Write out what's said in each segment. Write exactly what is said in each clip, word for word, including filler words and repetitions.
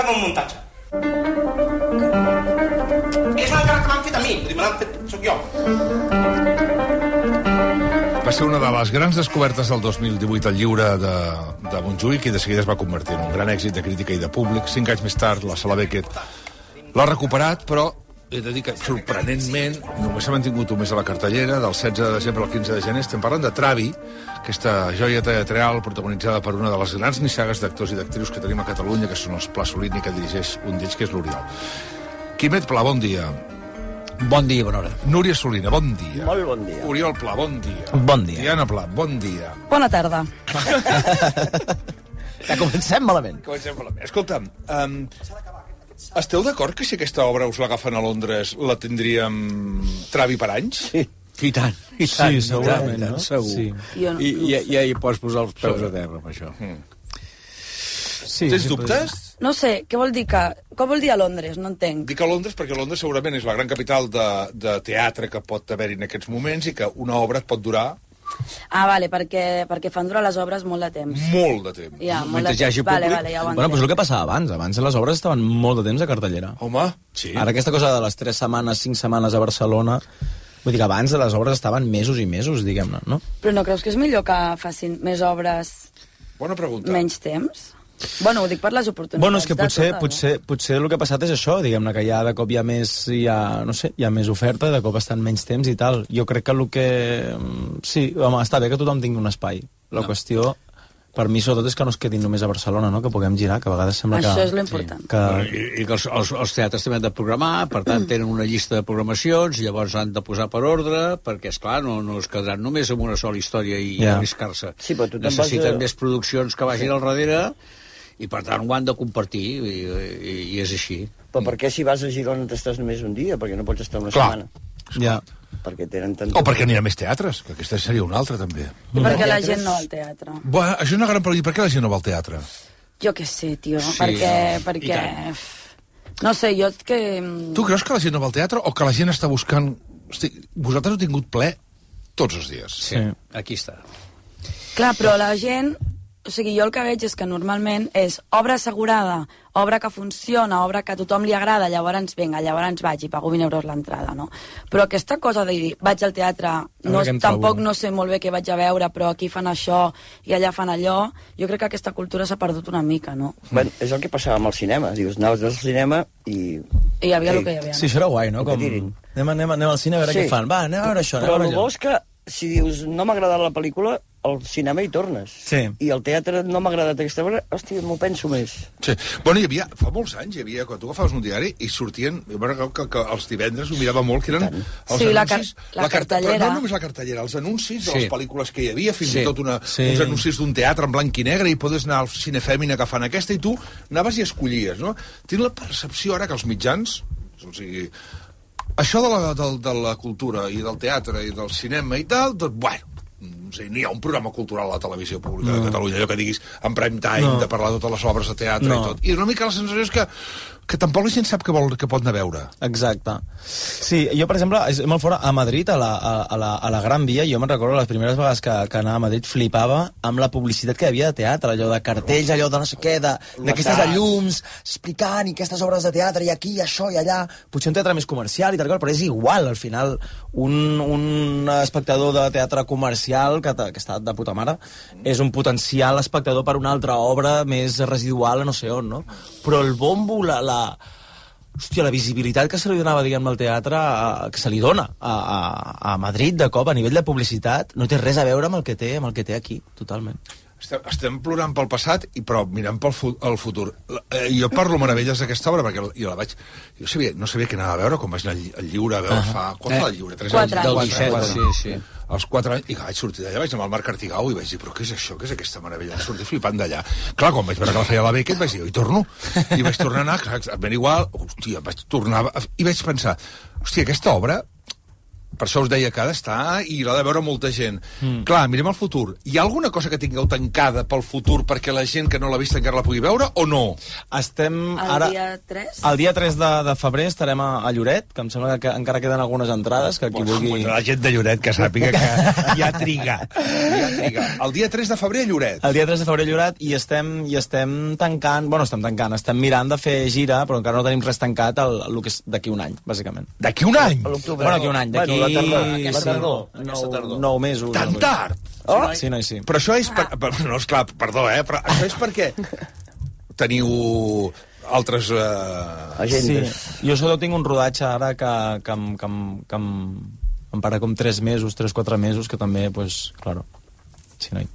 fer-me un muntatge. És un encàrrec que m'han fet a mi, me l'han fet, soc jo. Va ser una de les grans descobertes del dos mil divuit al lliure de, de Montjuïc i de seguida es va convertir en un gran èxit de crítica i de públic. Cinc anys més tard, la Sala Beckett l'ha recuperat, però he de dir que, sorprenentment, només s'ha mantingut un mes a la cartellera, del setze de desembre al quinze de gener. Estem parlant de Travi, aquesta joia teatral protagonitzada per una de les grans nissagues d'actors i d'actrius que tenim a Catalunya, que són els Pla Solini, que dirigeix un d'ells, que és l'Oriol. Quimet Pla, bon dia. Bon dia, bona hora. Núria Solina, bon dia. Molt bon dia. Oriol Pla, bon dia. Bon dia. Diana Pla, bon dia. Bona tarda. Ja comencem malament. Comencem malament. Escolta'm, um, esteu d'acord que si aquesta obra us l'agafen a Londres la tindríem Travi per anys? Sí. I tant, i tant. Sí, segurament, i tant, no? Segur. Sí. Jo no, I, i, ja hi pots posar els peus a terra, amb això. Mm. Sí, Tens sí, dubtes? no sé, què vol dir que... Què vol dir a Londres? No entenc. Dic a Londres perquè Londres segurament és la gran capital de, de teatre que pot haver-hi en aquests moments i que una obra et pot durar Ah, vale, perquè, perquè fan durar les obres molt de temps. molt de temps. Ja, molt Mentre de hi hagi temps. Vale, públic... vale, ja ho Bueno, entenc. però és el que passava abans. Abans les obres estaven molt de temps a cartellera. Home, sí. Ara aquesta cosa de les tres setmanes, cinc setmanes a Barcelona... Vull dir que abans les obres estaven mesos i mesos, diguem-ne, no? Però no creus que és millor que facin més obres Bona pregunta. menys temps? Bueno, ho dic per les oportunitats. Bueno, és que de potser, totes, potser, potser el que ha passat és això, diguem-ne, que ja de cop hi ha més, hi ha, no sé, hi ha més oferta, de cop estan menys temps i tal. Jo crec que el que... Sí, home, està bé que tothom tingui un espai. La no. qüestió, per mi, sobretot, és que no es quedin només a Barcelona, no? Que puguem girar, que a vegades sembla Això que... és l'important. Que... I, i que els, els, els teatres també han de programar, per tant tenen una llista de programacions, i llavors han de posar per ordre, perquè, esclar, no, no es quedaran només amb una sola història i Ja. arriscar-se. Sí, però tu te'n vas Necessiten a- més produccions que vagin al darrere, i per tant ho han de compartir, i, i, i és així. Però per què si vas a Girona t'estàs només un dia? Perquè no pots estar una Clar. setmana. Ja. Perquè tenen tant... O perquè n'hi ha més teatres, que aquesta seria una altra, també. I perquè la Teatres? gent no va al teatre. Bueno, això és una gran pregunta. Per què la gent no va al teatre? Jo què sé, tio. Sí, perquè... no. perquè... I No sé, jo és que... Tu creus que la gent no va al teatre o que la gent està buscant... Hosti, vosaltres heu tingut ple tots els dies. Sí. Aquí està. Clar, però la gent... O sigui, jo el que veig és que normalment és obra assegurada, obra que funciona, obra que a tothom li agrada, llavors vinga, llavors vaig i pago vint euros l'entrada, no? Però aquesta cosa de dir, vaig al teatre, no, veure què em tampoc trobo. no sé molt bé què vaig a veure, però aquí fan això i allà fan allò, jo crec que aquesta cultura s'ha perdut una mica, no? Bueno, és el que passava amb el cinema. Dius, anaves al cinema i... I hi havia Ei, el que hi havia. Sí, això era guai, no? Que Com... tirin. Anem, anem, anem al cine a veure Sí. què fan. Va, anem a veure això, anem Però a el veure bo allò. és que, si dius, no m'ha agradat la pel·lícula, al cinema hi tornes. Sí. I al teatre no m'ha agradat aquesta obra, hòstia, m'ho penso més. Sí. Bueno, hi havia, fa molts anys, hi havia, quan tu agafaves un diari i sortien, jo me'n recordo que, que els divendres ho mirava molt, que eren els Sí, la car- anuncis... la carta- cartellera. Però no només la cartellera, els anuncis de les Sí. pel·lícules que hi havia, fins Sí. i tot una, Sí. uns anuncis d'un teatre en blanc i negre, i podes anar al cine fèmina que fan aquesta, i tu anaves i escollies, no? Tinc la percepció ara que els mitjans, o sigui, això de la, de, de la cultura i del teatre i del cinema i tal, doncs, bueno, no sé, n'hi ha un programa cultural a la televisió pública no. de Catalunya, allò que diguis en prime time, No. de parlar de totes les obres de teatre No. i tot. I una mica la sensació és que, que tampoc la gent sap què, vol, què pot anar a veure. Exacte. Sí, jo, per exemple, és molt fora, a Madrid, a la, a, a la, a la Gran Via, jo me'n recordo les primeres vegades que, que anava a Madrid, flipava amb la publicitat que hi havia de teatre, allò de cartells, allò de no sé què, de- d'aquestes de, de llums, explicant, i aquestes obres de teatre, i aquí, i això, i allà. Potser un teatre més comercial i tal, però és igual, al final, un, un espectador de teatre comercial, que, que està de puta mare, és un potencial espectador per una altra obra més residual a no sé on, no? Però el bombo, la, la, hòstia, la visibilitat que se li donava, diguem-ne, al teatre, a, que se li dona a, a, a Madrid, de cop, a nivell de publicitat, no té res a veure amb el que té, amb el que té aquí, totalment. Estem, estem plorant pel passat, i però mirant pel fu el futur. La, eh, jo parlo meravelles d'aquesta obra, perquè jo la vaig... Jo sabia, no sabia què anava a veure, quan vaig anar al, al Lliure a veure Ah. fa... Quan Eh? fa el Lliure? Tres Quatre anys? anys. Del disset, Quatre, sí, sí. als quatre anys, i que vaig sortir d'allà, vaig anar al Marc Artigau i vaig dir, però què és això, què és aquesta meravella? Vaig sortir flipant d'allà. Clar, quan vaig veure que la feia la Beckett, vaig dir, i torno. I vaig tornar a anar, exactament igual, hòstia, vaig tornar, i vaig pensar, hòstia, aquesta obra per això us deia que ha d'estar i l'ha de veure molta gent. Mm. Clar, mirem el futur. Hi ha alguna cosa que tingueu tancada pel futur perquè la gent que no l'ha vist encara la pugui veure o no? Estem El ara... dia tres? El dia tres de, de febrer estarem a, a Lloret, que em sembla que encara queden algunes entrades, que qui vulgui... La gent de Lloret que sàpiga que ja triga. Ja triga. El dia tres de febrer a Lloret. El dia tres de febrer a Lloret i estem, i estem tancant... Bueno, estem tancant, estem mirant de fer gira, però encara no tenim res tancat el, el que és d'aquí un any, bàsicament. D'aquí un any? A l'octubre. Bueno, d'aquí un any, d'aquí... Bueno, la tardor, aquesta sí, tardor. nou, tardor. nou mesos. Tan tard? Oh? Sí, no, sí. Però això és... Per... No, esclar, perdó, eh? Però això és perquè teniu altres... Uh... Agendes. Sí, jo sobretot tinc un rodatge ara que, que, em, que, em, que em, em para com tres mesos, tres, quatre mesos, que també, pues, claro, sí, no hi...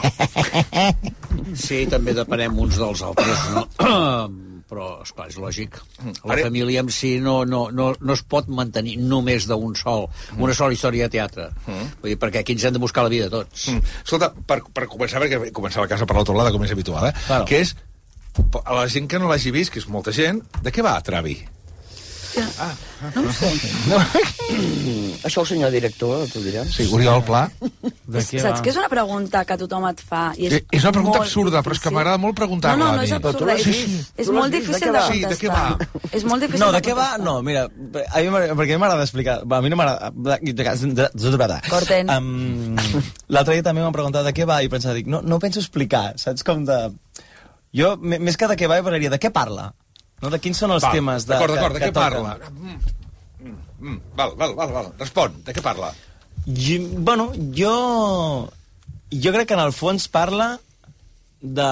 Sí, també depenem uns dels altres, no? Però, esclar, és lògic. La Ara... família en si no, no, no, no es pot mantenir només d'un sol, una sola història de teatre. Mm. Vull dir, perquè aquí ens hem de buscar la vida tots. Mm. Escolta, per, per començar, perquè començar la casa per l'altra lada, com és habitual, eh? Claro. Que és, a la gent que no l'hagi vist, que és molta gent, de què va Travi? Ah, no ho sé. No. Això el senyor director t'ho dirà. Sí, Oriol Pla. De què Saps va? que és una pregunta que tothom et fa? I és, És, és una pregunta molt absurda, però és que difícil. m'agrada molt preguntar-la No, no, a no mi. és absurda. l'has És, vist? és Tu l'has molt vist? De difícil què de va? Sí, de què contestar. És molt difícil No, de de què va? contestar. No, mira, a mi m'agrada- perquè a mi m'agrada explicar. Va, a mi no m'agrada... Corten. Um, L'altre dia també m'han preguntat de què va i pensava, dic, no, no ho penso explicar, saps com de... Jo, m- més que de què va, jo parlaria de què parla. No? De quins són els Val, temes de, d'acord, d'acord, que, de que què parla? toquen. Mm, mm, mm, val, val, val, val. Respon, de què parla? Jo, bueno, jo... Jo crec que en el fons parla de...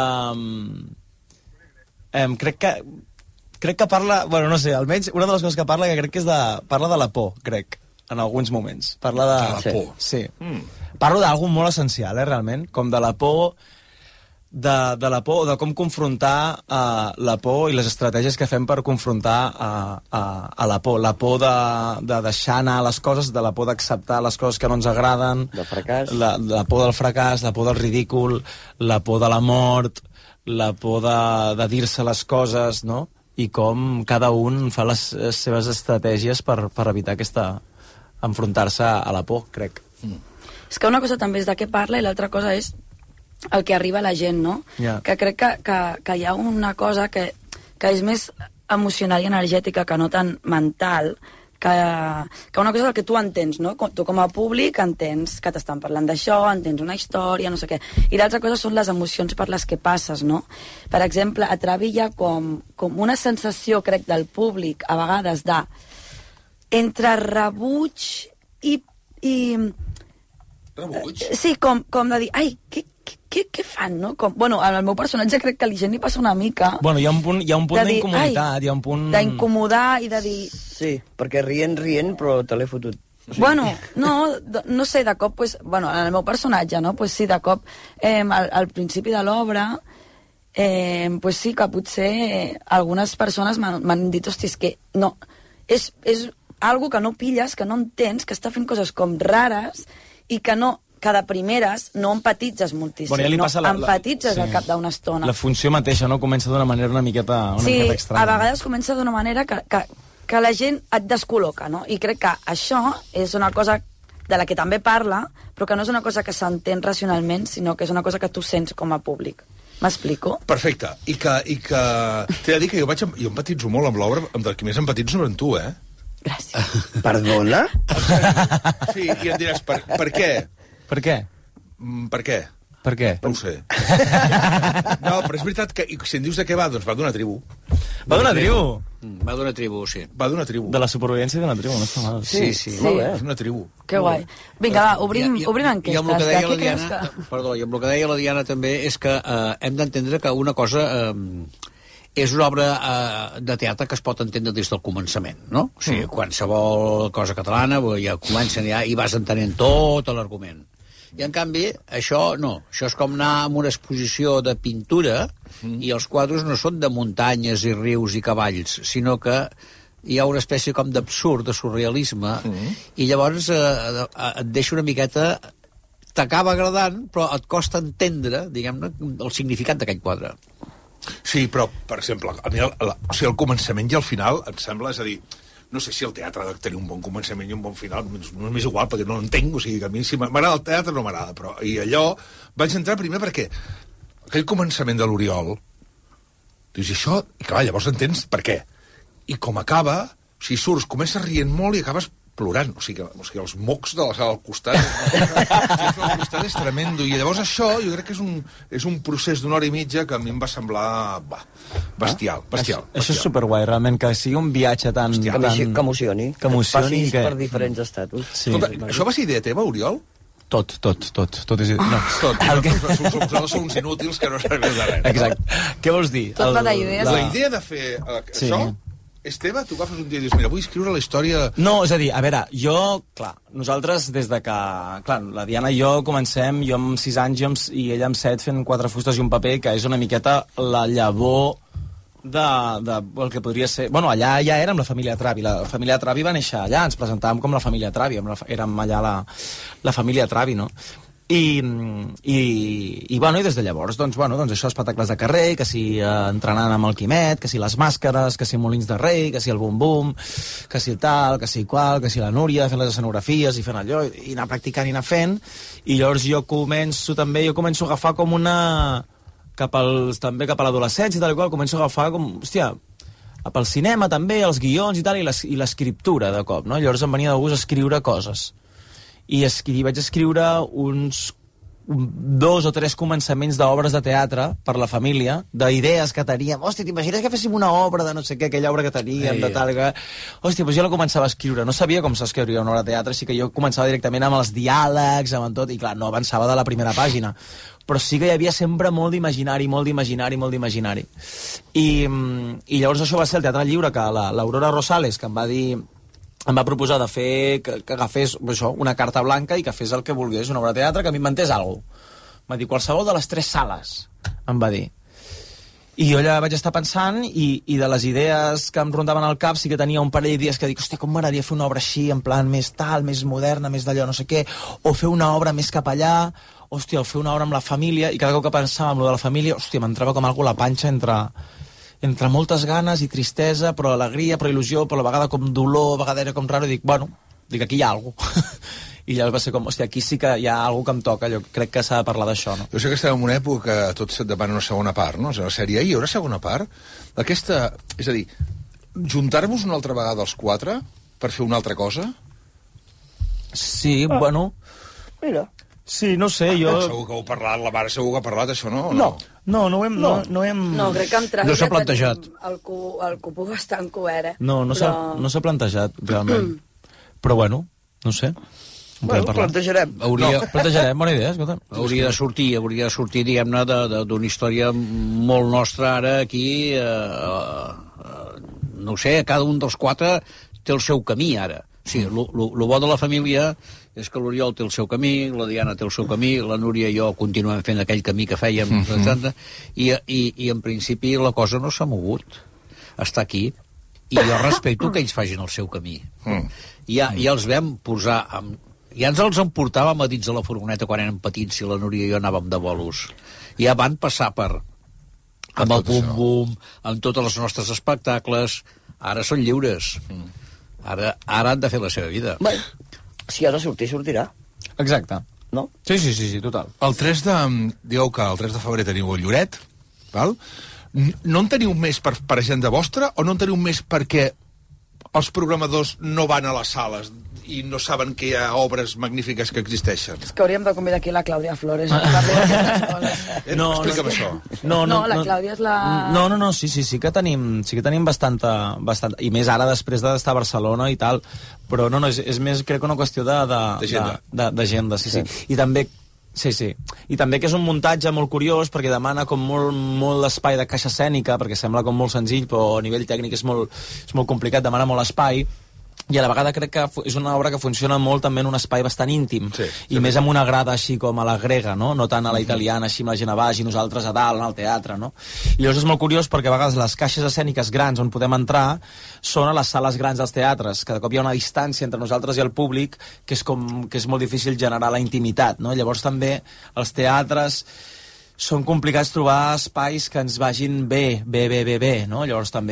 Em, crec que... Crec que parla... Bueno, no sé, almenys una de les coses que parla que crec que és de... Parla de la por, crec, en alguns moments. Parla de... De la por. Sí. Mm. Parlo d'algú molt essencial, eh, realment, com de la por... De, de la por, de com confrontar uh, la por i les estratègies que fem per confrontar uh, uh, a la por. La por de, de deixar anar les coses, de la por d'acceptar les coses que no ens agraden, Del fracàs. la, la por del fracàs, la por del ridícul, la por de la mort, la por de, de dir-se les coses, no? I com cada un fa les, les seves estratègies per, per evitar aquesta... enfrontar-se a la por, crec. Mm. És que una cosa també és de què parla i l'altra cosa és el que arriba a la gent, no? Ja. Que crec que, que, que hi ha una cosa que, que és més emocional i energètica que no tan mental, que, que una cosa és el que tu entens, no? Com, tu com a públic entens que t'estan parlant d'això, entens una història, no sé què. I l'altra cosa són les emocions per les que passes, no? Per exemple, a Travi hi ha com, com una sensació, crec, del públic, a vegades, de entre rebuig i... i Rebuig? sí, com, com de dir, ai, què, què, què fan, no? Com, bueno, al meu personatge crec que a la gent li passa una mica... Bueno, hi ha un punt, hi ha un punt de dir, d'incomoditat, ai, hi ha un punt... d'incomodar i de dir... Sí, perquè rient, rient, però te l'he fotut. Sí. Bueno, no, d- no sé, de cop, pues, bueno, en el meu personatge, no? Pues sí, de cop, eh, al, al principi de l'obra, eh, pues sí que potser eh, algunes persones m'han m'han dit, hosti, és que no, és, és algo que no pilles, que no entens, que està fent coses com rares i que no, que de primeres no empatitzes moltíssim, Bueno, ja li no passa la- la- empatitzes sí. al cap d'una estona. La funció mateixa, no? Comença d'una manera una miqueta, una Sí, miqueta estranya. a vegades comença d'una manera que, que, que la gent et descol·loca, no? I crec que això és una cosa de la que també parla, però que no és una cosa que s'entén racionalment, sinó que és una cosa que tu sents com a públic. M'explico? Perfecte. I que... I que... T'he de dir que jo, vaig, em- jo empatitzo molt amb l'obra, amb el que més empatitzo és amb tu, eh? Gràcies. Perdona? Sí, i em diràs, per, per què? Per què? Mm, per què? Per què? No ho sé. No, però és veritat que i si em dius de què va, doncs va d'una tribu. Va d'una tribu. Mm, Va d'una tribu, sí. Va d'una tribu. De la supervivència d'una tribu, no està mal. Sí, sí. Sí. Molt bé. És una tribu. Que guai. Vinga, va, obrim, I- i- obrim i amb enquestes. el que De deia què la creus Diana, que... perdó, i amb el que deia la Diana també és que eh, hem d'entendre que una cosa eh, és una obra eh, de teatre que es pot entendre des del començament, no? O sigui, qualsevol cosa catalana ja comencen ja i vas entenent tot l'argument. I, en canvi, això no. Això és com anar a una exposició de pintura mm. i els quadres no són de muntanyes i rius i cavalls, sinó que hi ha una espècie com d'absurd, de surrealisme, mm. i llavors eh, et deixa una miqueta... T'acaba agradant, però et costa entendre, diguem-ne, el significat d'aquell quadre. Sí, però, per exemple, a mi el, el, o sigui, el començament i el final, em sembla, és a dir, no sé si el teatre ha de tenir un bon començament i un bon final, no m'és igual, perquè no l'entenc, o sigui, que a mi si m'agrada el teatre no m'agrada, però i allò vaig entrar primer perquè aquell començament de l'Oriol, dius, i això, i clar, llavors entens per què, i com acaba, o sigui, surts, comences rient molt i acabes plorant, o sigui, o sigui els mocs de la sala al costat, al costat és tremendo, i llavors això jo crec que és un, és un procés d'una hora i mitja que a mi em va semblar bah, bestial, bestial. Això, això és superguai, realment, que sigui un viatge tan... Hòstia, tan... Que, que emocioni, que emocioni, passis que... per diferents estatus. Sí. Escolta, això va ser idea teva, Oriol? Tot, tot, tot, tot és... No. Tot, El que... nosaltres som uns inútils que no serveix de res. Exacte. Què vols dir? Tot va d'idees. La idea de fer uh, Sí. això és teva? Tu agafes un dia i dius, mira, vull escriure la història... No, és a dir, a veure, jo, clar, nosaltres des de que... Clar, la Diana i jo comencem, jo amb sis anys i, amb, i ella amb set fent quatre fustes i un paper, que és una miqueta la llavor de, de el que podria ser... Bueno, allà ja érem la família Travi, la família Travi va néixer allà, ens presentàvem com la família Travi, érem allà la, la família Travi, no? I, i, i, bueno, i des de llavors, doncs, bueno, doncs això, espectacles de carrer, que si eh, entrenant amb el Quimet, que si les màscares, que si Molins de Rei, que si el bum-bum, que si tal, que si qual, que si la Núria fent les escenografies i fent allò, i anar practicant i anar fent, i llavors jo començo també, jo començo a agafar com una... cap als, també cap a l'adolescència i tal i qual, començo a agafar com, hòstia, pel cinema també, els guions i tal, i l'escriptura de cop, no? Llavors em venia de gust escriure coses. I escri, vaig escriure uns dos o tres començaments d'obres de teatre per la família, d'idees que teníem. Hòstia, t'imagines que féssim una obra de no sé què, aquella obra que teníem, Ei. de tal... Que... Hòstia, doncs jo la començava a escriure. No sabia com s'escriuria una obra de teatre, així que jo començava directament amb els diàlegs, amb tot, i clar, no avançava de la primera pàgina. Però sí que hi havia sempre molt d'imaginari, molt d'imaginari, molt d'imaginari. I, I llavors això va ser el Teatre Lliure, que l'Aurora Rosales, que em va dir... em va proposar de fer, que, que agafés això, una carta blanca i que fes el que volgués, una obra de teatre, que m'inventés alguna cosa. Em va dir, qualsevol de les tres sales, em va dir. I jo allà vaig estar pensant, i, i de les idees que em rondaven al cap sí que tenia un parell d'idees que dic, hòstia, com m'agradaria fer una obra així, en plan més tal, més moderna, més d'allò, no sé què, o fer una obra més cap allà, hòstia, o fer una obra amb la família, i cada cop que pensava en lo de la família, hòstia, m'entrava com algú a la panxa entre... entre moltes ganes i tristesa, però alegria, però il·lusió, però a la vegada com dolor, a vegada era com raro, i dic, bueno, dic, aquí hi ha alguna cosa. I llavors va ser com, hòstia, aquí sí que hi ha alguna que em toca, jo crec que s'ha de parlar d'això, no? Jo sé que estem en una època que tots et demanen una segona part, no? És una sèrie, hi haurà segona part? Aquesta, és a dir, juntar-vos una altra vegada els quatre per fer una altra cosa? Sí, ah. bueno... Mira... Sí, no sé, jo... Segur que heu parlat, la mare segur que ha parlat, això, no? O no? No, no ho hem... No, no, hem... no crec que amb Travi no s'ha plantejat. El, cu, el cupo bastant cobert, eh? No, no s'ha però... no s'ha plantejat, realment. Però bueno, no sé. Bueno, plantejarem. Hauria... No, plantejarem, bona idea, escolta. Hauria de sortir, hauria de sortir, diguem-ne, d'una història molt nostra ara aquí. Eh, eh, no sé, cada un dels quatre té el seu camí ara. Sí, el bo de la família és que l'Oriol té el seu camí, la Diana té el seu camí, la Núria i jo continuem fent aquell camí que fèiem, mm-hmm. i, i, i en principi la cosa no s'ha mogut. Està aquí. I jo respecto que ells facin el seu camí. Mm. Ja, ja els vam posar... Amb, ja ens els emportàvem a dins de la furgoneta quan érem petits, si la Núria i jo anàvem de bolos. Ja van passar per... amb el bum-bum, amb tots els nostres espectacles. Ara són lliures. Mm. Ara, ara han de fer la seva vida. Bé, si ha de sortir, sortirà. Exacte. No? Sí, sí, sí, sí, total. El tres de... Dieu que el tres de febrer teniu el Lloret, val? No en teniu més per, per agenda vostra o no en teniu més perquè els programadors no van a les sales i no saben que hi ha obres magnífiques que existeixen? És que hauríem de convidar aquí la Clàudia Flores a parlar d'aquestes coses. Eh, no, Explica'm no, això. No, no, no, la Clàudia és la... No, no, no, sí, sí, sí que tenim, sí que tenim bastanta, bastanta... I més ara, després d'estar a Barcelona i tal. Però no, no, és, és més, crec que una qüestió de... D'agenda, sí, sí, sí. I també... Sí, sí. I també que és un muntatge molt curiós perquè demana com molt, molt espai de caixa escènica, perquè sembla com molt senzill, però a nivell tècnic és molt, és molt complicat, demana molt espai. I a la vegada crec que és una obra que funciona molt també en un espai bastant íntim, sí, sí, i més amb una grada així com a la grega, no? No tant a la italiana, així amb la gent a baix i nosaltres a dalt, al teatre, no? I llavors és molt curiós perquè a vegades les caixes escèniques grans on podem entrar són a les sales grans dels teatres, que de cop hi ha una distància entre nosaltres i el públic que és, com, que és molt difícil generar la intimitat, no? Llavors també els teatres són complicats trobar espais que ens vagin bé, bé, bé, bé, bé, no? Llavors també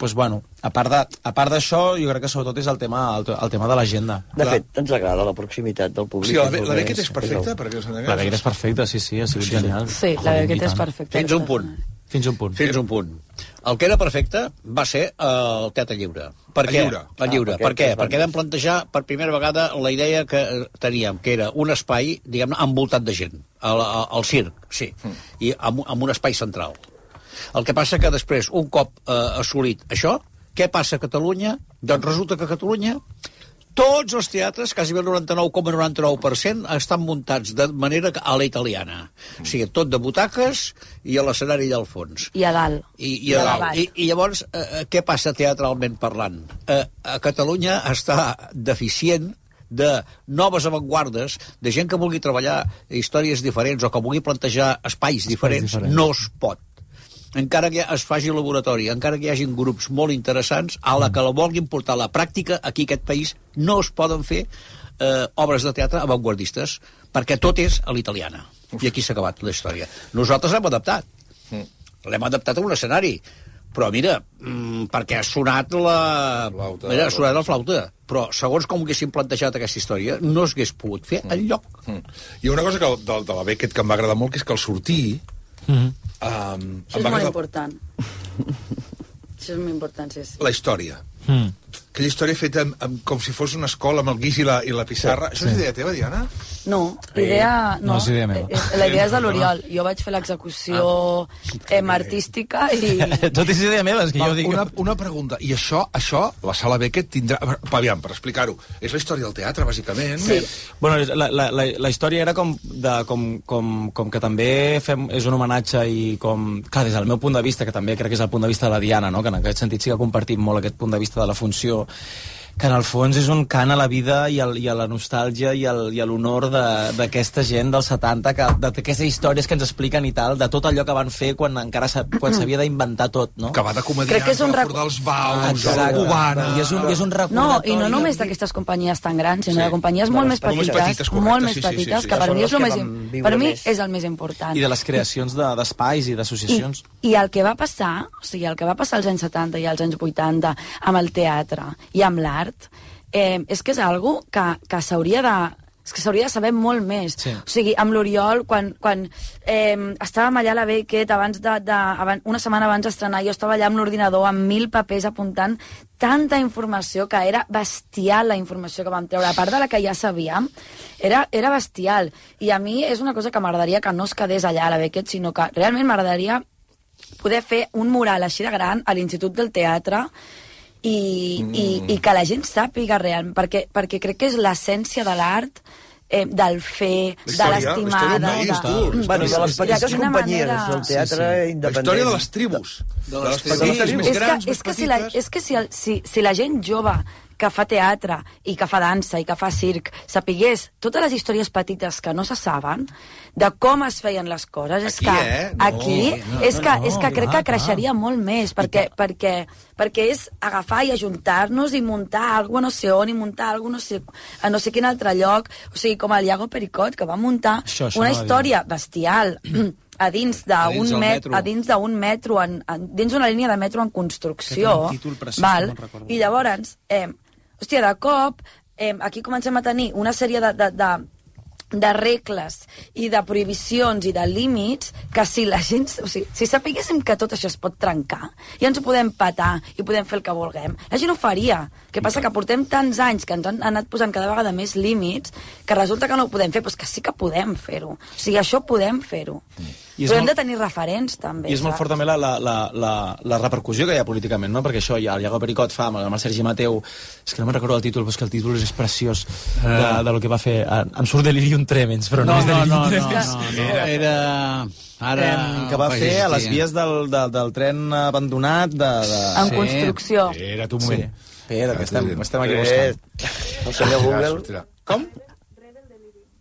pues, bueno, a part de, a part d'això, jo crec que sobretot és el tema, el, el tema de l'agenda. De fet, ens agrada la proximitat del públic. Sí, la, la Beckett és perfecta, perquè us entengueu. La Beckett és perfecta, sí, sí, ha sigut sí, genial. Sí, la Beckett és perfecta. Fins un punt. Fins un punt. Fins un punt. El que era perfecte va ser el Teatre Lliure. Per El què? Lliure. El Lliure. Ah, per què? perquè Perquè vam plantejar per primera vegada la idea que teníem, que era un espai, diguem-ne, envoltat de gent. El, el, el circ, sí. Mm. I amb, amb un espai central. El que passa que després, un cop eh, assolit això, què passa a Catalunya? Doncs resulta que a Catalunya tots els teatres, quasi el noranta-nou coma noranta-nou per cent, estan muntats de manera a la italiana. Mm. O sigui, tot de butaques i a l'escenari allà al fons. I a dalt. I, i, a dalt. I, I llavors, eh, què passa teatralment parlant? Eh, a Catalunya està deficient de noves avantguardes, de gent que vulgui treballar històries diferents o que vulgui plantejar espais, espais diferents, diferents, no es pot. Encara que es faci laboratori, encara que hi hagi grups molt interessants, a la que la vulguin portar a la pràctica, aquí a aquest país no es poden fer eh, obres de teatre avantguardistes, perquè tot és a l'italiana. I aquí s'ha acabat la història. Nosaltres l'hem adaptat. L'hem adaptat a un escenari. Però mira, mmm, perquè ha sonat la... Flauta, mira, ha sonat la flauta. Però segons com haguéssim plantejat aquesta història, no s'hagués pogut fer enlloc. Mm. Hi ha una cosa que, de, de la Beckett que em va agradar molt, que és que al sortir... Mm-hmm. Um, Això és molt important. Això és molt important, sí, sí. La història. Mm. Aquella història feta amb, amb, com si fos una escola amb el guix i la, i la pissarra. Sí, Això és sí. idea teva, Diana? No, l'idea... No, no és idea meva. Eh, la idea és de l'Oriol. Jo vaig fer l'execució ah. eh, artística i... Tot és idea meva, és que Va, jo dic... Una, una pregunta. I això, això, la Sala Beckett tindrà... Aviam, per explicar-ho. És la història del teatre, bàsicament. Sí. Bueno, la, la, la, la història era com, de, com, com, com que també fem, és un homenatge i com... Clar, des del meu punt de vista, que també crec que és el punt de vista de la Diana, no? Que en aquest sentit sí que compartim molt aquest punt de vista de la funció, que en el fons és un cant a la vida i, el, i a la nostàlgia i, el, i a l'honor d'aquesta gent dels setanta, que, d'aquestes històries que ens expliquen i tal, de tot allò que van fer quan encara quan s'havia d'inventar tot, no? Que va de comedians, que és un va rec... dels baus, la cubana... I és un, i és un No, recordatori... i no només d'aquestes companyies tan grans, sinó Sí. de companyies De molt les més petites, petites, correcte, molt més sí, sí, sí, petites, sí, sí. que per Són mi, les és, el que més, van im- viure per mi més. és el més important. I de les creacions de- d'espais i d'associacions. I, I el que va passar, o sigui, el que va passar als anys setanta i als anys vuitanta amb el teatre i amb l'art, eh, és que és algo que, que s'hauria de... És que s'hauria de saber molt més. Sí. O sigui, amb l'Oriol, quan, quan eh, estàvem allà a la Beckett, abans de, de, abans, una setmana abans d'estrenar, jo estava allà amb l'ordinador, amb mil papers apuntant tanta informació, que era bestial la informació que vam treure. A part de la que ja sabíem, era, era bestial. I a mi és una cosa que m'agradaria que no es quedés allà a la Beckett, sinó que realment m'agradaria poder fer un mural així de gran a l'Institut del Teatre, i, mm. i, i que la gent sàpiga realment, perquè, perquè crec que és l'essència de l'art, eh, del fer, de l'estimada... La història del país, tu. Bueno, de les petites d'una companyies, manera- del teatre La independent. història de les tribus. De les tribus. petites, Sí, més és grans, que, més és que, si, la, petites. és que si, el, si, si la gent jove que fa teatre i que fa dansa i que fa circ sapigués totes les històries petites que no se saben de com es feien les coses, és Aquí, que eh? No, aquí no, és que, no, és que crec clar, que creixeria molt més, perquè, perquè, perquè és agafar i ajuntar-nos i muntar alguna no sé on, i muntar alguna no sé, a no sé quin altre lloc, o sigui, com el Iago Pericot, que va muntar Això, això una no va dir. història bestial a dins A dins d'un del met, metro. a dins d'un metro, en, en, dins d'una línia de metro en construcció, Que té un títol preciós, val? no me'n recordo. I llavors, eh, hòstia, de cop, eh, aquí comencem a tenir una sèrie de, de, de, de regles i de prohibicions i de límits que si la gent... O sigui, si sapiguéssim que tot això es pot trencar i ens ho podem patar i podem fer el que vulguem, la gent ho faria. Què passa? Que portem tants anys que ens han anat posant cada vegada més límits que resulta que no ho podem fer, però és que sí que podem fer-ho. O sigui, això podem fer-ho. I és Però hem molt- de tenir referents, també. I és molt saps? fort també la, la, la, la, la repercussió que hi ha políticament, no? Perquè això, ja el Iago Pericot fa amb el, amb el Sergi Mateu, és que no me'n recordo el títol, però és que el títol és preciós de, de lo que va fer. Em surt Delirium Tremens, però no, No, és no, Delirium no, no, Tremens. no, no. Era... Ara... Em, que va fer a les vies del, del, del tren abandonat de... de... En construcció. Espera't un Sí. moment. Espera, que estem, estem aquí buscant. El senyor Google... Com?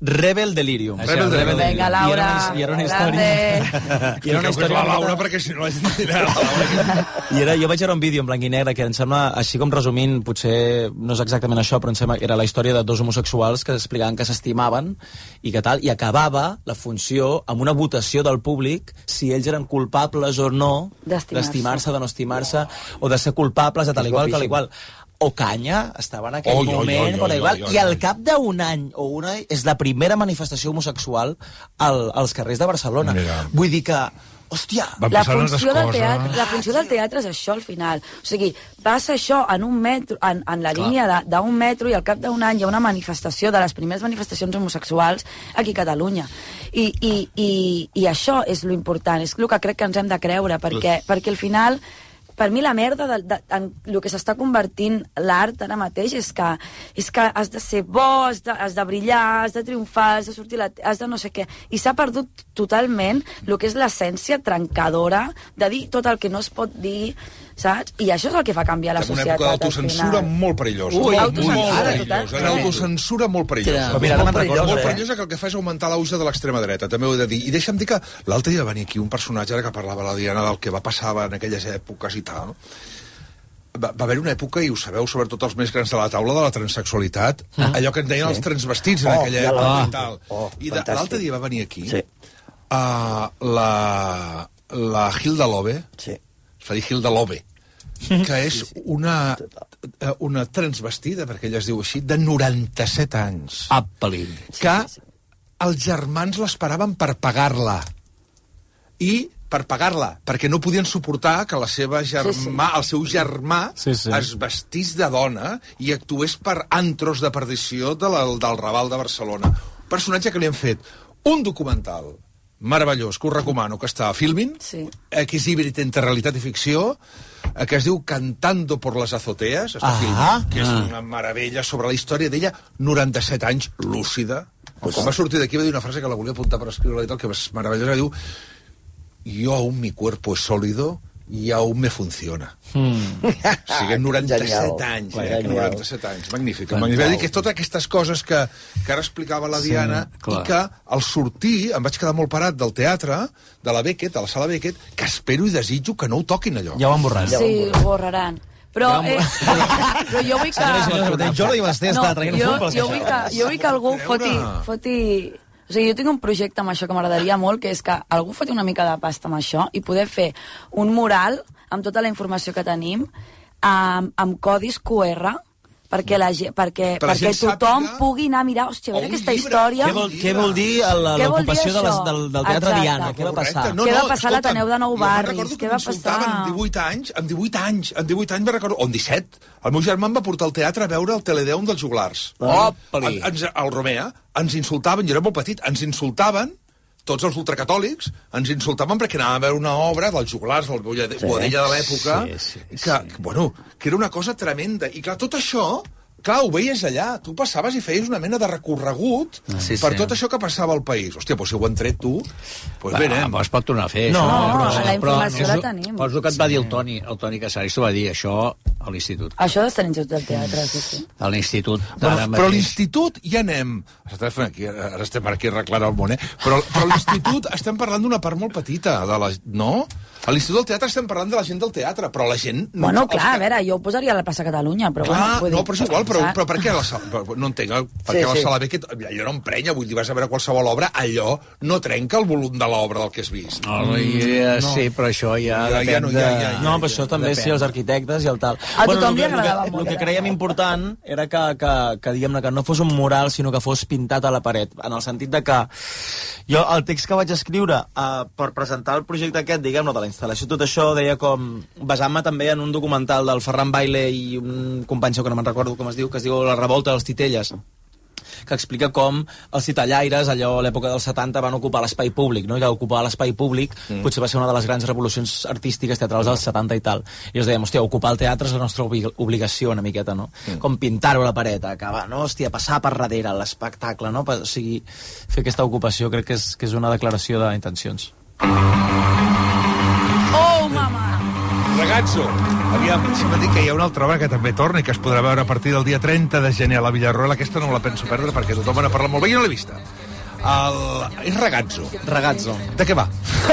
Rebel Delirium. Rebel Delirium. Vinga, Laura, I era una història... grande. I era una història... la Laura, perquè si no la gent dirà... I era, jo vaig veure un vídeo en blanc i negre que em sembla, així com resumint, potser no és exactament això, però em sembla que era la història de dos homosexuals que explicaven que s'estimaven i que tal, i acabava la funció amb una votació del públic si ells eren culpables o no d'estimar-se, de no estimar-se, o de ser culpables de tal igual, tal igual. Ocaña estava en aquell Oi, oi, moment, oi, oi, per igual, oi, oi, i al oi. cap d'un any o una és la primera manifestació homosexual al, als carrers de Barcelona. Mira. Vull dir que, hòstia... Van La passant altres funció, del coses. teatre, la funció del teatre és això al final. O sigui, passa això en un metro, en, en la Clar. línia de- d'un metro i al cap d'un any hi ha una manifestació de les primeres manifestacions homosexuals aquí a Catalunya. I, i, i, i això és lo important, és el que crec que ens hem de creure, perquè, perquè al final... Per mi la merda de, de, en el que s'està convertint l'art ara mateix és que, és que has de ser bo, has de, has de brillar, has de triomfar, has de sortir, la, has de no sé què. I s'ha perdut totalment el que és l'essència trencadora de dir tot el que no es pot dir, saps? I això és el que fa canviar la Estem en una societat. època al d'autocensura final. molt perillosa. Ui, molt autocensura, perillosa. total. Una autocensura molt perillosa. Però mira, ara molt, me'n recordo, molt eh? perillosa, que el que fa és augmentar l'auge de l'extrema dreta, també ho he de dir. I deixa'm dir que l'altre dia va venir aquí un personatge ara que parlava la Diana del que va passar en aquelles èpoques i tal. Va, va haver una època, i ho sabeu, sobretot els més grans de la taula, de la transexualitat, ah. allò que en deien sí. els transvestits en Oh, aquella ja època la- i tal. Oh, I de- fantàstic. l'altre dia va venir aquí Sí. uh, la, la Hilda Lobe, Sí. es fa dir Hilda Lobe, que és una, eh, una transvestida, perquè ella es diu així, de noranta-set anys. Apa-li. Que els germans l'esperaven per pagar-la. I per pagar-la, perquè no podien suportar que la seva germà, sí, sí. el seu germà Sí, sí. es vestís de dona i actués per antros de perdició de la, del Raval de Barcelona. Personatge que li han fet un documental meravellós, que us recomano, que està a Filmin, Sí. eh, que és híbrid entre realitat i ficció, eh, que es diu Cantando por las azoteas, està a Ah, Filmin, que és ah. una meravella sobre la història d'ella, noranta-set anys, lúcida. Pues Quan va sortir d'aquí va dir una frase que la volia apuntar per escriure-la i tal, que és meravellosa, diu: yo aún mi cuerpo es sólido y aún me funciona. Mm. O sigui, noranta-set Genial. anys, eh? Genial. noranta-set anys, magnífic. Genial. magnífic. Vull dir que és totes aquestes coses que, que ara explicava la Diana, Sí, clar. i que al sortir em vaig quedar molt parat del teatre, de la Beckett, de la sala Beckett, que espero i desitjo que no ho toquin allò. Ja ho han borrat. Sí, ho borraran. Però, eh, però jo vull que... Jordi Basté està traient jo, fum pels jo, vull que, jo vull que algú Creure. foti, foti... O sigui, jo tinc un projecte amb això que m'agradaria molt, que és que algú foti una mica de pasta amb això i poder fer un mural amb tota la informació que tenim, amb, amb codis Q R, perquè, la, ge- perquè, Per la perquè gent tothom sàpiga- pugui anar a mirar, hòstia, a O veure un aquesta llibre. història... Què vol, què vol dir la- Què vol dir l'ocupació de les, això? del, del Teatre Exacte. Diana? Què va passar? Correcte. Què va passar a l'Ateneu de Nou jo me'n Barris? recordo que Què va m'insultaven passar? Amb divuit anys, amb divuit anys, amb divuit anys, me'n recordo, o amb disset. El meu germà em va portar al teatre a veure el Teledeum dels joglars. Opa-li. En- ens, el Romea, ens insultaven, jo era molt petit, ens insultaven, tots els ultracatòlics, ens insultaven perquè anàvem a veure una obra dels joglars, del Boadella Sí. de l'època, Sí, sí, sí. que, bueno, que era una cosa tremenda. I clar, tot això... Clar, ho veies allà. Tu passaves i feies una mena de recorregut Sí, per sí. tot això que passava al país. Hòstia, doncs si ho han tret tu, doncs bé, anem. es pot tornar a fer, No, això. no, la informació la és- tenim. Però és el que et va dir el Toni, el Toni Casares, t'ho va dir, això a l'institut. Això dels talentos del teatre, sí, sí. A l'institut, Però, ara però a mateix. l'institut ja anem... Estem fent aquí, ara estem aquí arreglant el món, eh? Però, però a l'institut estem parlant d'una part molt petita, de la, no? A l'Institut del Teatre estem parlant de la gent del teatre, però la gent... No, Bueno, els clar, a que- veure, jo ho posaria a la plaça Catalunya, però Clar, bueno... vull no, dir, però és igual, però, saps? però per què a la sala... però No entenc, eh? per què Sí, a la sí. sala Beckett... Allò no emprenya, vull dir, vas a veure qualsevol obra, allò no trenca el volum de l'obra del que has vist. No, ja, no. Sí, però això ja, Ja- ja depèn no, de... ja- ja- ja. No, però això també Depèn. sí, els arquitectes i el tal. A tothom el li que- el agradava que, molt. El que creiem important era que, que, que, diguem-ne, que no fos un mural, sinó que fos pintat a la paret, en el sentit de que jo el text que vaig escriure uh, per presentar el projecte aquest, diguem-ne, de la instal·lació, tot això deia com, basant-me també en un documental del Ferran Baile i un company seu que no me'n recordo com es diu, que es diu La revolta dels titelles, que explica com els titellaires, allò a l'època dels setanta, van ocupar l'espai públic, no? I que ocupar l'espai públic mm. potser va ser una de les grans revolucions artístiques teatrals dels setanta i tal. I ens dèiem, hòstia, ocupar el teatre és la nostra obli- obligació una miqueta, no? Mm. Com pintar-ho a la paret, acabar, no? Hòstia, passar per darrere l'espectacle, no? O sigui, fer aquesta ocupació crec que és, que és una declaració d'intencions. Oh, mama! Ragazzo. Aviam, si m'ha dit que hi ha una altra obra que també torna i que es podrà veure a partir del dia trenta de gener a la Villarroel. Aquesta no me la penso perdre perquè tothom en ha parlat molt bé i no l'he vista. El... És Ragazzo. Ragazzo. De què va?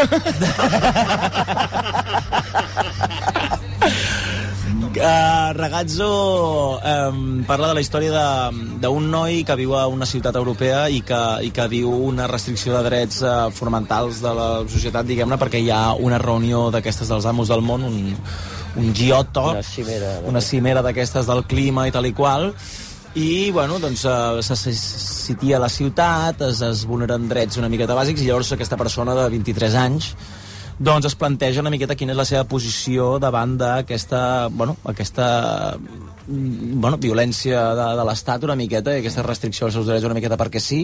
Uh, Ragazzo um, parla de la història d'un noi que viu a una ciutat europea i que, i que viu una restricció de drets uh, fonamentals de la societat, diguem-ne, perquè hi ha una reunió d'aquestes dels amos del món, un, un Giotto, Una cimera. una cimera d'aquestes del clima i tal i qual, i, bueno, doncs, uh, se sitia a la ciutat, es, es vulneren drets una miqueta bàsics, i llavors aquesta persona de vint-i-tres anys doncs es planteja una miqueta quina és la seva posició davant d'aquesta, bueno, aquesta bueno, violència de, de l'Estat una miqueta, i aquesta restricció als seus drets una miqueta perquè sí,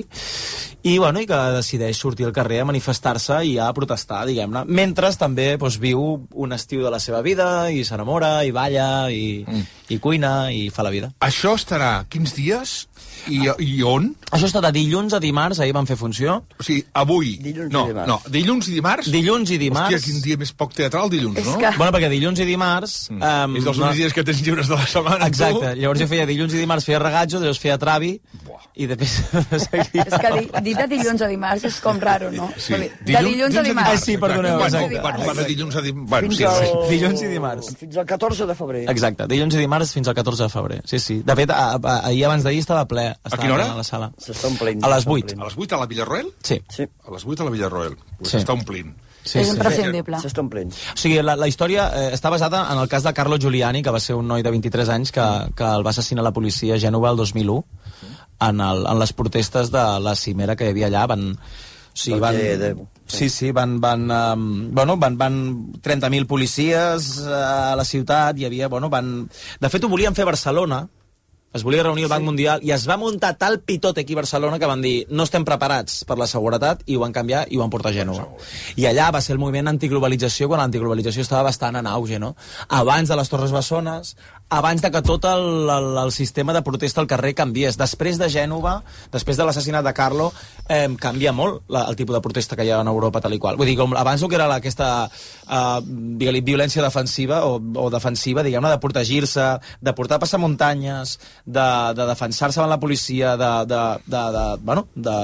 i, bueno, i que decideix sortir al carrer a manifestar-se i a protestar, diguem-ne, mentre també doncs, viu un estiu de la seva vida i s'enamora, i balla, i, mm. i cuina, i fa la vida. Això estarà quins dies? I, i on? Això està de dilluns a dimarts, ahir van fer funció. O sigui, avui... Dilluns no, i dimarts. No, dilluns i dimarts? Dilluns i dimarts. Hòstia, quin dia més poc teatral, dilluns, no? que... Bueno, perquè dilluns i dimarts... Mm. Um, és dels no... únics dies que tens lliures de la setmana. Exacte. Tu? Llavors jo feia dilluns i dimarts, feia Ragazzo, després feia Travi, Buah. i després seguia... És que di, dir de dilluns a dimarts és com raro, no? Sí. De dilluns, dilluns a dimarts. Ah, sí, perdoneu, Bueno, exacte. bueno, bueno, dilluns a dimarts. Bueno, Fins sí, al... sí. Dilluns i dimarts. Fins al catorze de febrer. Exacte, dilluns i dimarts fins al catorze de febrer. Sí, sí. De fet, a, a, ahir abans d'ahir estava ple. A quina hora? A la sala. S'està omplint. A les vuit. A les vuit a la Villarroel? Sí. Sí, A les vuit a la Villarroel. Pues Sí. està omplint. Sí, És sí. imprescindible. s'està omplint. O sigui, la, la història eh, està basada en el cas de Carlo Giuliani, que va ser un noi de vint-i-tres anys que, que el va assassinar la policia a Gènova el dos mil u, en, el, en les protestes de la cimera que hi havia allà. Van, o sigui, van, De... sí, sí, van, van, um, bueno, van, van trenta mil policies uh, a la ciutat, hi havia, bueno, van... De fet, ho volien fer a Barcelona, es volia reunir el Banc Mundial, i es va muntar tal pitote aquí a Barcelona que van dir no estem preparats per la seguretat, i ho van canviar i ho van portar a Gènova. I allà va ser el moviment antiglobalització, quan l'antiglobalització estava bastant en auge, no? Abans de les Torres Bessones, abans de que tot el, el, el sistema de protesta al carrer canviés. Després de Gènova, després de l'assassinat de Carlo, eh, canvia molt la, el tipus de protesta que hi ha en Europa, tal i qual. Vull dir, com abans el que era la, aquesta uh, violència defensiva, o, o defensiva, diguem-ne, de protegir-se, de portar passamuntanyes, de, de defensar-se davant la policia, de, de, de, de, bueno, de,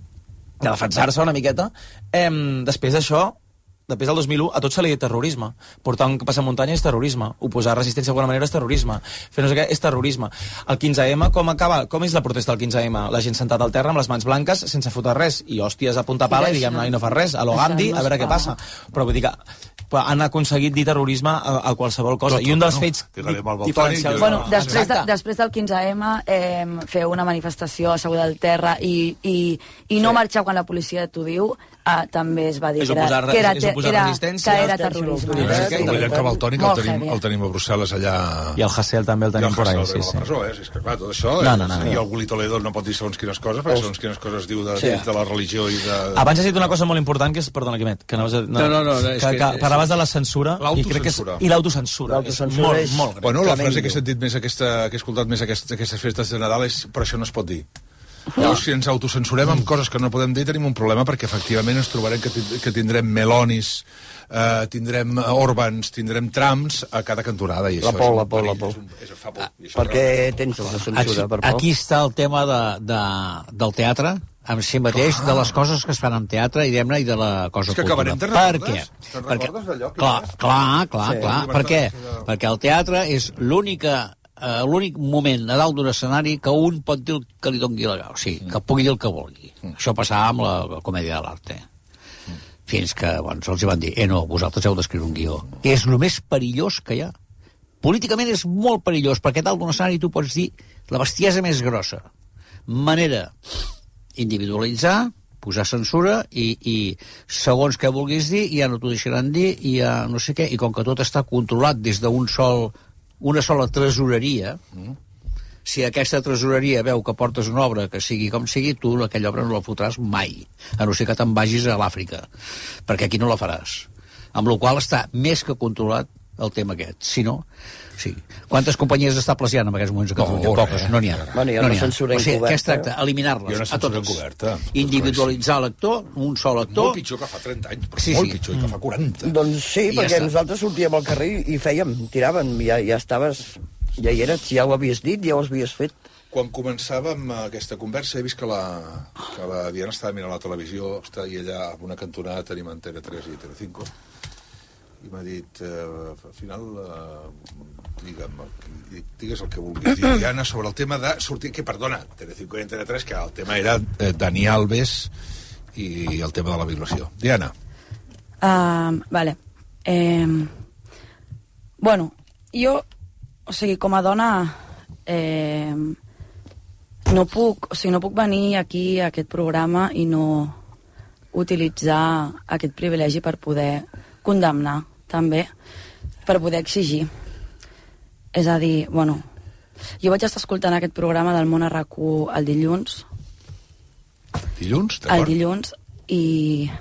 de defensar-se una miqueta. Eh, després d'això, després del dos mil u, a tot se li diu terrorisme. Portar un passamuntanya és terrorisme. Oposar resistència d'alguna manera és terrorisme. Fer no sé què és terrorisme. El quinze ema, com acaba? Com és la protesta del quinze ema? La gent sentada al terra amb les mans blanques, sense fotre res, i hòsties a punta pala, i diguem, no, i no fa res. A lo Gandhi, a veure què passa. Però vull dir que han aconseguit dir terrorisme a, a qualsevol cosa. Tot, I un dels no? fets diferencials... Bueno, després, de, després del quinze ema eh, fer una manifestació asseguda al terra i, i, i no Sí. marxar quan la policia t'ho diu, eh, també es va dir És que era, oposar- que era, és oposar era, resistència. que era Resistència terrorisme. a No sé Sí, què, no oblidem que amb el Toni, que el Molt tenim, heavy. el tenim a Brussel·les allà... I el Hasél també el tenim I el por ahí, Hasél sí, el tenim a sí. la presó, eh? És que, clar, tot això... No, no, no, I no. el Guli Toledo no pot dir segons quines coses, perquè segons quines coses diu de, Sí. de la religió i de... Abans has dit una cosa molt important, que és... Perdona, Quimet, que anaves a... No, no, no, és que, que- que parlaves de la censura. I crec que és, L'autocensura. I l'autocensura. L'autocensura Molt, és- molt greu. Bueno, la Tremendo. frase que he sentit més aquesta, que he escoltat més aquest, aquestes festes de Nadal és però això no es pot dir. Llavors, si ens autocensurem amb coses que no podem dir, tenim un problema, perquè efectivament ens trobarem que, ti- que tindrem Melonis, eh, tindrem Orbans, tindrem Trumps a cada cantonada. I La això por, és un la por, la perill, por. és un- és fa por. I això Per què realment- tens la Aquí, censura, per por? aquí està el tema de, de, del teatre, en si mateix, de les coses que es fan en teatre, i diguem-ne, i de la cosa És que cultural. acabarem, te'n Per recordes? què? Te'n Perquè, recordes d'allò que clar, hi és? clar, clar, Sí. clar. Sí, Per què? bastant, sí. Perquè el teatre és l'única eh, l'únic moment a dalt d'un escenari que un pot dir el que li doni la gana, o sigui, que pugui dir el que vulgui. Mm. Això passava amb la, la comèdia de l'arte. Mm. Fins que, bueno, se'ls van dir, eh, no, vosaltres heu d'escriure un guió. És el més perillós que hi ha. Políticament és molt perillós, perquè a dalt d'un escenari tu pots dir la bestiesa més grossa. Manera individualitzar, posar censura i, i segons què vulguis dir ja no t'ho deixaran dir i ja no sé què, i com que tot està controlat des d'un sol una sola tresoreria, mm. si aquesta tresoreria veu que portes una obra que sigui com sigui, tu aquella obra no la fotràs mai, a no ser que te'n vagis a l'Àfrica, perquè aquí no la faràs, amb la qual està més que controlat el tema aquest. Si no, sí. Quantes companyies estables hi ha en aquests moments a Catalunya? No, Poques, eh? no n'hi ha. Bueno, hi ha no una n'hi ha. censura O sigui, encoberta. què es tracta? Eliminar-les Hi ha una a censura totes. encoberta. Individualitzar l'actor, un sol actor. Molt pitjor que fa trenta anys, però Sí, molt sí. pitjor que fa quaranta. Doncs sí, I ja perquè està. nosaltres sortíem al carrer i fèiem, tiraven, ja, ja estaves, ja hi eres, ja ho havies dit, ja ho havies fet. Quan començàvem aquesta conversa he vist que la, que la Diana estava mirant la televisió, està i allà amb una cantonada tenim Antena tres i Telecinco, i m'ha dit, eh, al final, eh, digue'm, el- digues el que vulguis dir, Diana, sobre el tema de sortir, que perdona, Telecinco i Antena tres, que el tema era eh, Dani Alves i el tema de la violació. Diana. Uh, vale. Eh, bueno, jo, o sigui, com a dona, eh, no puc, o sigui, no puc venir aquí a aquest programa i no utilitzar aquest privilegi per poder condemnar, també, per poder exigir. És a dir, bueno, jo vaig estar escoltant aquest programa del Món a R A C u el dilluns, Dilluns, el d'acord? dilluns, i,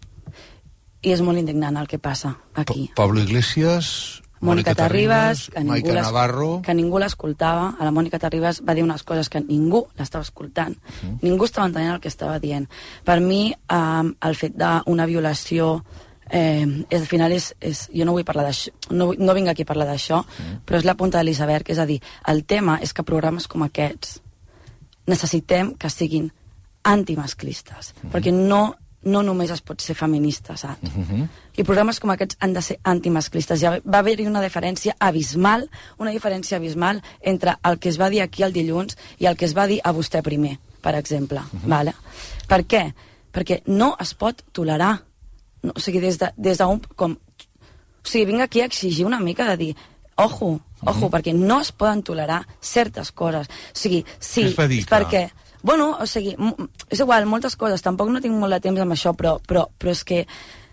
i és molt indignant el que passa aquí. Pa- Pablo Iglesias, Mònica Terribas, que ningú, Maica l'es- Navarro... que ningú l'escoltava. A la Mònica Terribas va dir unes coses que ningú l'estava escoltant. Uh-huh. Ningú estava entenent el que estava dient. Per mi, eh, el fet d'una violació, eh, és, al final, és, és, jo no vull parlar d'això, no, vull- no vinc aquí a parlar d'això, uh-huh. però és la punta de l'iceberg. És a dir, el tema és que programes com aquests necessitem que siguin antimasclistes, uh-huh. perquè no no només es pot ser feminista, saps? Uh-huh. I programes com aquests han de ser antimasclistes. Ja va haver-hi una diferència abismal, una diferència abismal entre el que es va dir aquí el dilluns i el que es va dir a vostè primer, per exemple. Uh-huh. Vale? Per què? Perquè no es pot tolerar. No, o sigui, des d'un... De, des de com, o sigui, vinc aquí a exigir una mica de dir ojo, ojo, uh-huh. perquè no es poden tolerar certes coses. O sigui, sí, Què es va dir, perquè... Bueno, o sigui, és igual, moltes coses, tampoc no tinc molt de temps amb això, però, però, però és que,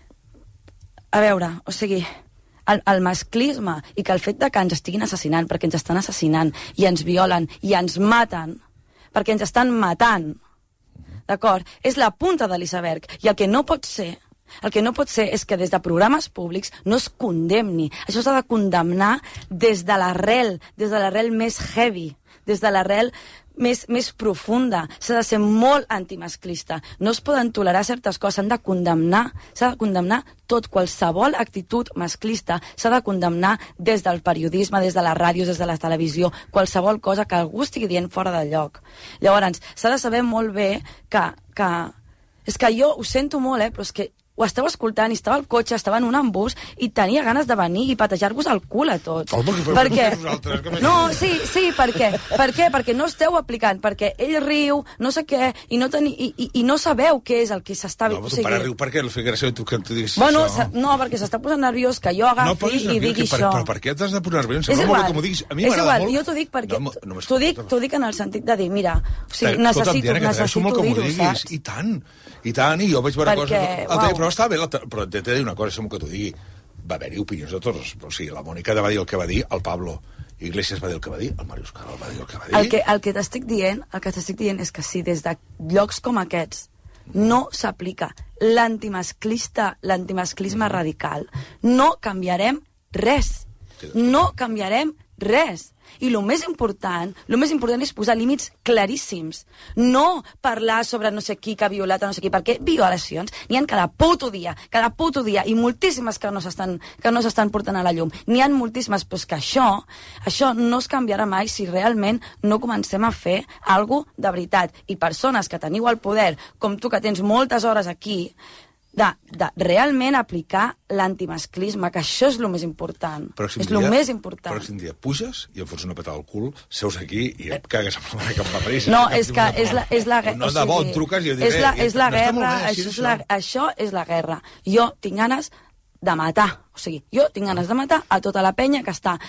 a veure, o sigui, el, el masclisme i que el fet de que ens estiguin assassinant, perquè ens estan assassinant, i ens violen, i ens maten, perquè ens estan matant, d'acord? És la punta de l'iceberg, i el que no pot ser, el que no pot ser és que des de programes públics no es condemni. Això s'ha de condemnar des de l'arrel, des de l'arrel més heavy, des de l'arrel més, més profunda. S'ha de ser molt antimasclista. No es poden tolerar certes coses, s'han de condemnar. S'ha de condemnar tot, qualsevol actitud masclista s'ha de condemnar des del periodisme, des de les ràdios, des de la televisió, qualsevol cosa que algú estigui dient fora de lloc. Llavors, s'ha de saber molt bé que, que... És que jo ho sento molt, eh, però és que ho esteu escoltant i estava al cotxe, estava en un embús i tenia ganes de venir i patejar-vos el cul a tots. Oh, perquè, perquè... nosaltres, que No, sí, sí, per què? Per què? Perquè no esteu aplicant, perquè ell riu, no sé què, i no, teni... I, i, i no sabeu què és el que s'està... No, però o sigui... tu para riu, per què? La figuració tu, que tu diguis Bueno, això. no, perquè s'està posant nerviós que jo agafi no, i digui per, això. Però per què t'has de posar nerviós? Em És sembla igual, molt bé que m'ho diguis. A mi és m'agrada igual, molt... jo t'ho dic perquè... No, només- t'ho dic, t'ho dic en el sentit de dir, mira, o sigui, Eh, escolta'm, necessito, Diana, que t'agraeixo necessito molt que m'ho dir-ho, diguis. saps? I tant, i tant, i jo vaig veure Perquè, coses... uau. Altre, però està bé, l'altre- però t'he de dir una cosa, sembla que t'ho digui. Va haver-hi opinions de tots. O sigui, la Mònica va dir el que va dir, el Pablo Iglesias va dir el que va dir, el Màrius Carol va dir el que va dir... El que, el que t'estic dient, el que t'estic dient és que si des de llocs com aquests no s'aplica l'antimasclista, l'antimasclisme Mm-hmm. radical, no canviarem res. No canviarem res. I el més important, el més important és posar límits claríssims. No parlar sobre no sé qui que ha violat a no sé qui, perquè violacions n'hi ha cada puto dia, cada puto dia, i moltíssimes que no s'estan que no s'estan portant a la llum. N'hi ha moltíssimes, però és que això, això no es canviarà mai si realment no comencem a fer alguna cosa de veritat. I persones que teniu el poder, com tu que tens moltes hores aquí, de, de realment aplicar l'antimasclisme, que això és el més important. Pròxim és dia, el més important. Pròxim dia puges i em fots una patada al cul, seus aquí i et cagues amb la que em va parir. No, és que és la, és la guerra. No, de bo, em truques i jo diré... És la, és la no està guerra, molt bé, així, això, és la, això és la guerra. Jo tinc ganes de matar. O sigui, jo tinc ganes de matar a tota la penya que està...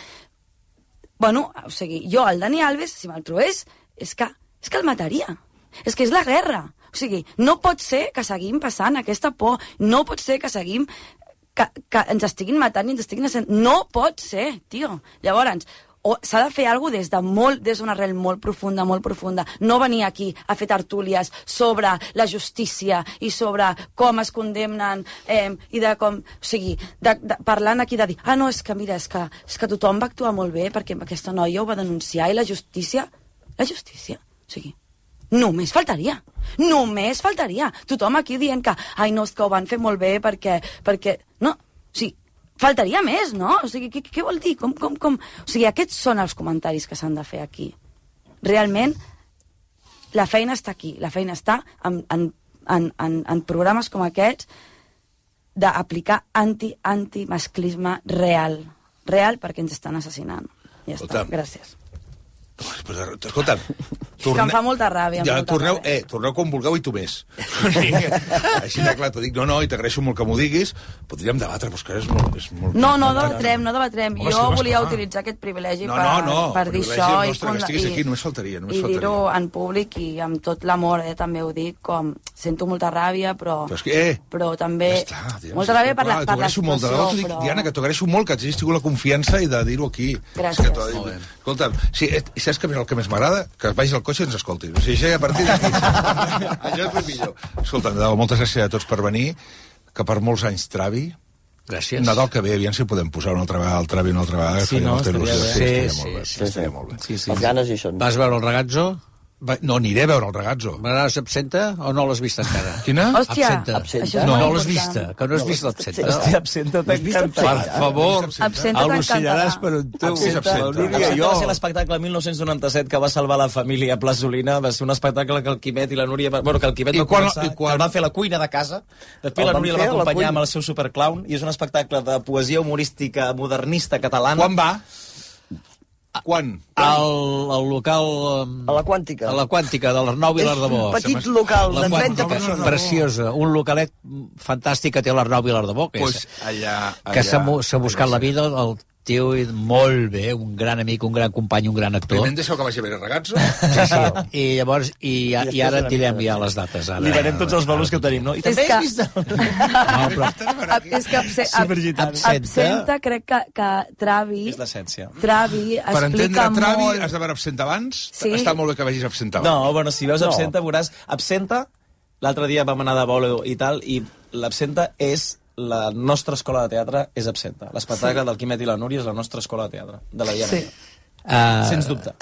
Bueno, o sigui, jo, el Dani Alves, si me'l trobés, és que, és que el mataria. És que és la guerra. O sigui, no pot ser que seguim passant aquesta por, no pot ser que seguim... Que, que ens estiguin matant i ens estiguin assent. No pot ser, tio. Llavors, o s'ha de fer alguna cosa des de molt, des d'una arrel molt profunda, molt profunda. No venir aquí a fer tertúlies sobre la justícia i sobre com es condemnen eh, i de com... O sigui, de, de, parlant aquí de dir, ah, no, és que mira, és que, és que tothom va actuar molt bé perquè aquesta noia ho va denunciar i la justícia... La justícia? O sigui, només faltaria. Només faltaria. Tothom aquí dient que, ai, no, és que ho van fer molt bé perquè... perquè... No, o sigui, faltaria més, no? O sigui, què, què vol dir? Com, com, com... O sigui, aquests són els comentaris que s'han de fer aquí. Realment, la feina està aquí. La feina està en, en, en, en, en programes com aquests d'aplicar anti, antimasclisme real. Real perquè ens estan assassinant. Ja està, gràcies. Escolta, torne... que em fa molta ràbia. Ja, molta torneu, ràbia. eh, torneu com vulgueu i tu més. Així de clar, t'ho dic, no, no, i t'agraeixo molt que m'ho diguis, podríem debatre, però és que és molt... És molt no, no debatrem, no debatrem. Home, jo sí, volia clar. utilitzar aquest privilegi no, per, no, no, per dir això nostre, i, que estiguis aquí, només faltaria, només i faltaria. dir-ho en públic i amb tot l'amor, eh, també ho dic, com sento molta ràbia, però, però, és que, eh, però també... Ja està, Diana, molta ràbia per la, per la situació, molt, però... dic, Diana, que t'ho agraeixo molt que hagis tingut la confiança i de dir-ho aquí. Gràcies. Que escolta, sí, i saps que el que més m'agrada? Que vagis al cotxe i ens escoltis. O sigui, això a partir d'aquí... això és el millor. Escolta, Nadal, moltes gràcies a tots per venir, que per molts anys travi. Gràcies. Nadal que ve, aviam si podem posar una altra vegada el travi una altra vegada. Sí, no, estaria bé. Sí, estaria Sí, molt bé. sí, Sí, estaria molt bé. Sí, sí. Les ganes hi són. Vas veure el ragazzo? Va, no, aniré a veure el ragazzo. M'agradaves absenta o no l'has vist encara? Quina? Hòstia, Absenta. Absenta. això és No, molt no l'has important. vista, que no has vist l'absenta. Hòstia, absenta t'encantarà. Per favor, Absenta al·lucinaràs t'encantarà. per un teu. Absenta, absenta. El Núria i Absenta jo. va ser l'espectacle mil nou-cents noranta-set que va salvar la família Plazolina. Va ser un espectacle que el Quimet i la Núria... va- Bueno, que el Quimet I va quan- començar, i quan- que el va fer a la cuina de casa. Després El la van Núria la fer va a la acompanyar cuina. amb el seu superclown i és un espectacle de poesia humorística modernista catalana. Quan va? Quan? Al, al local... um, A la Quàntica. A la Quàntica, de l'Arnau És Vilardebó. un petit local La de trenta Quàntica, persones. preciosa. Un localet fantàstic que té l'Arnau Vilardebó, que, Pues és, allà... que s'ha allà- mu- s'ha buscat la vida, el tio i molt bé, un gran amic, un gran company, un gran actor. Primer em deixeu que vagi a veure ragazzo? Sí, sí. I llavors, i, i, I i ara després et direm una ja mica. les dates. Ara. Li darem tots els valors que tenim, no? I també És que- has vist... No, però Ab- És que abse, ab, Supergitano. absenta, crec que, que Travi... És l'essència. Travi Per explica entendre Travi molt... has de veure absent abans? Sí. Està molt bé que vegis absent abans. No, bueno, si veus No. absenta, veuràs... Absenta, l'altre dia vam anar de bolo i tal, i l'absenta és la nostra escola de teatre és absenta. L'espectacle sí. del Quimet i la Núria és la nostra escola de teatre, de la Diana. Sí. Uh, Sens dubte.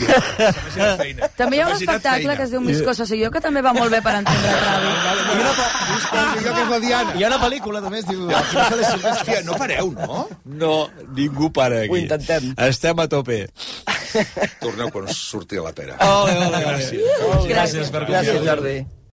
També hi ha un espectacle que es diu Mis coses i jo, que també va molt bé per entendre Travi. I una, jo que és la Diana. Hi ha una pel·lícula, també, es diu... Hòstia, no pareu, no? no, ningú para aquí. Ho intentem. Estem a tope. Torneu quan us surti a la pera. Ole, ole, gràcies. Gràcies per Gràcies, convidar-nos. Jordi.